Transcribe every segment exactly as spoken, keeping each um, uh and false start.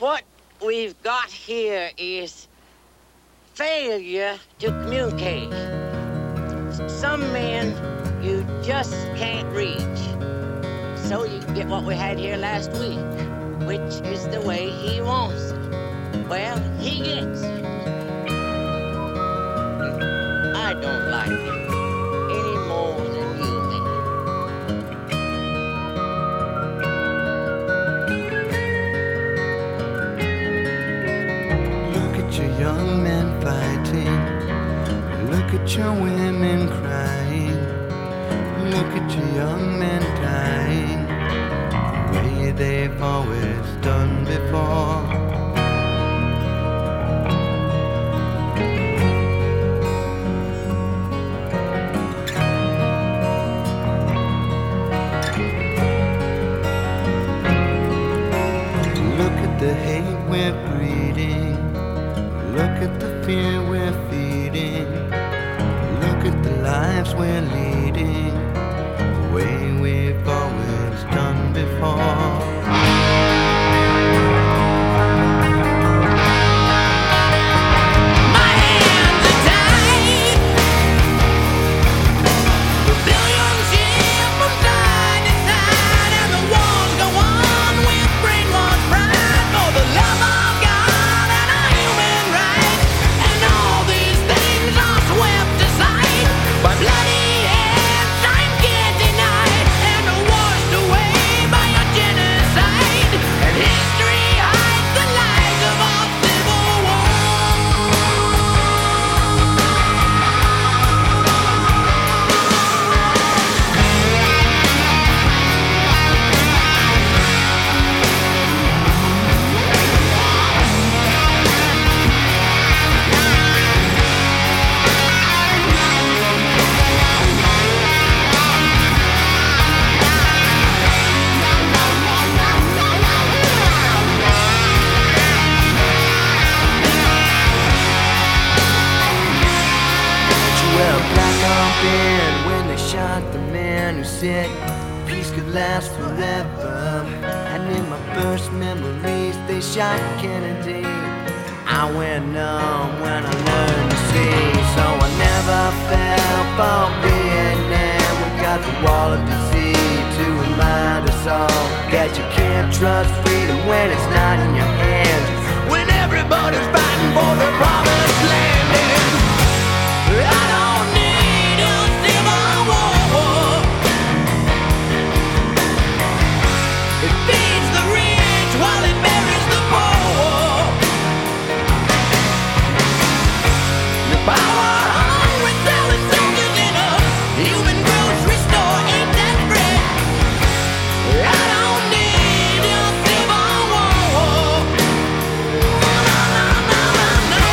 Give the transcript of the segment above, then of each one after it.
What we've got here is failure to communicate. Some men you just can't reach. So you get what we had here last week, which is the way he wants it. Well, he gets it. I don't like it any more than you may. Look at your young men fighting. Look at your women crying. Look at your young men dying the way they've always done before. Look at the hate we're breeding. Look at the fear we're feeding. Look at the lives we're leading the way we've always done before. When they shot the man who said peace could last forever, and in my first memories they shot Kennedy. I went numb when I learned to see, so I never fell for Vietnam. We got the wall of disease to remind us all that you can't trust freedom when it's not in your hands, when everybody's fighting for the promised land. And I don't need a civil war. It feeds the rich while it buries the poor. The power hungry selling soldiers in a human grocery store ain't that bread. I don't need a civil war. No, no, no, no, no.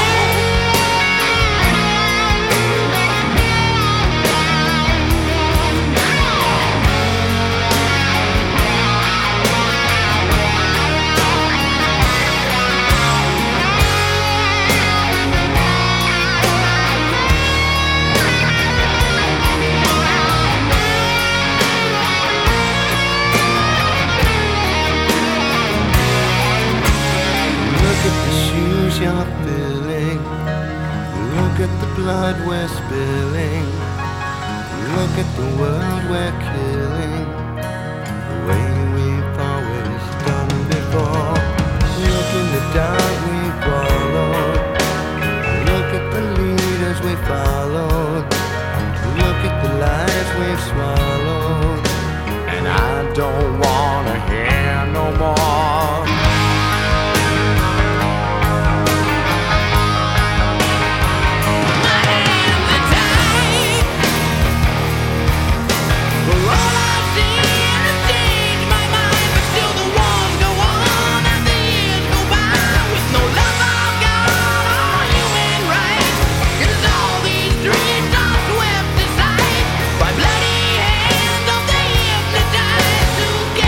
Look at the shoes you're filling. Look at the blood we're spilling. Look at the world we're killing the way we've always done before. Look in the dark we followed. Look at the leaders we followed. Look at the lies we've swallowed. And I don't wanna hear no more. Dreams are swept aside by bloody hands of the hypnotized.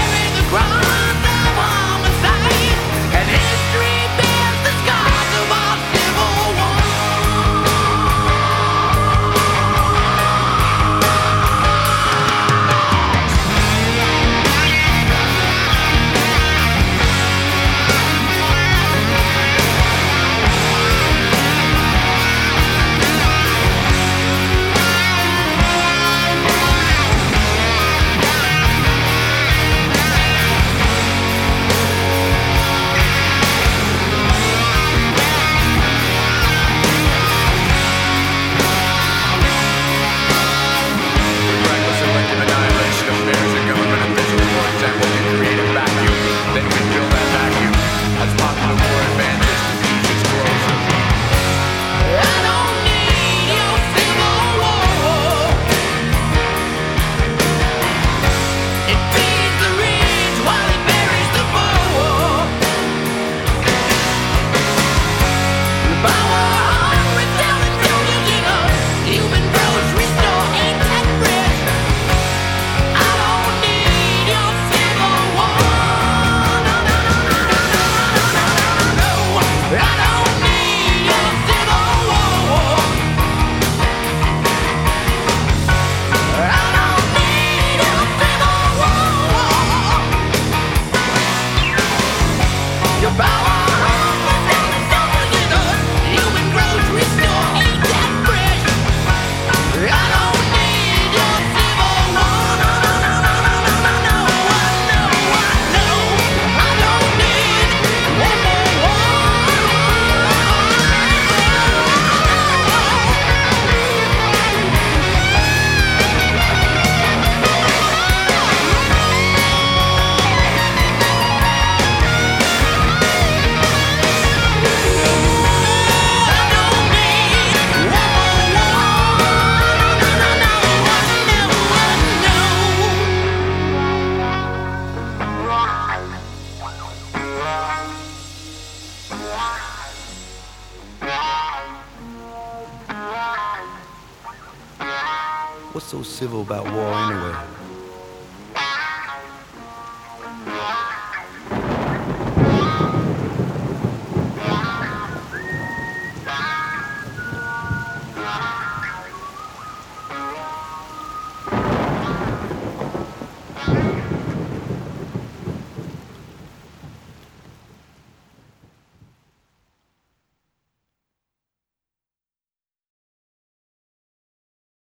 What's so civil about war anyway?